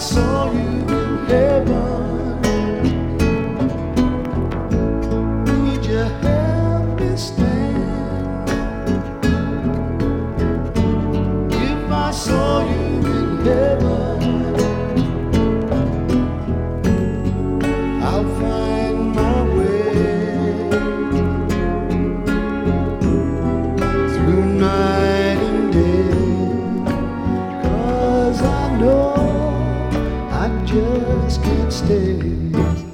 saw you in heaven, would you help me stand? If I saw you in heaven, I'll find my way through night and day, 'cause I know I just can't stay.